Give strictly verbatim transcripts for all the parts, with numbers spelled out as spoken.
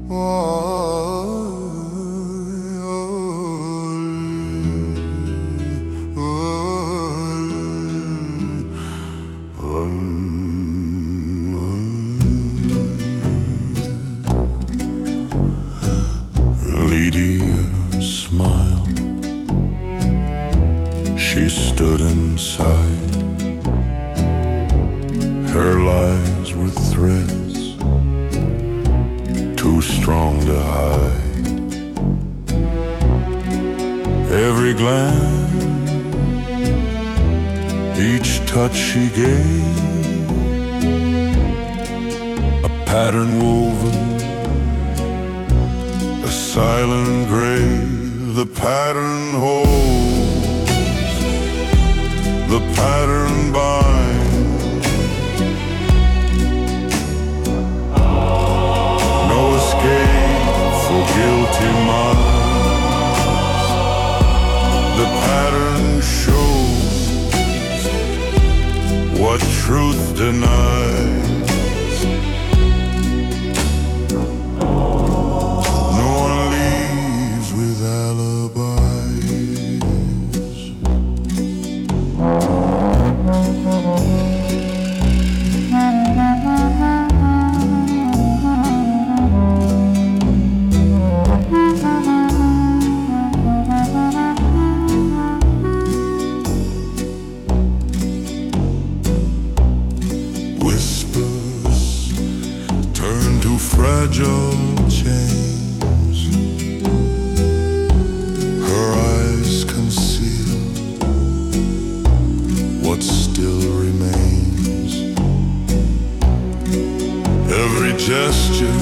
Lydia smiled. She stood inside. Her lies were threads too strong to hide. Every glance, each touch she gave, a pattern woven, a silent grave. The pattern holds, the pattern binds. No escape for guilty minds. The pattern shows what truth denies. No one leaves with alibis. Whispers turn to fragile chains. Her eyes conceal what still remains. Every gesture,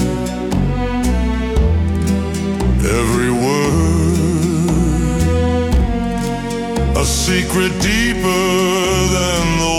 every word, a secret deeper than the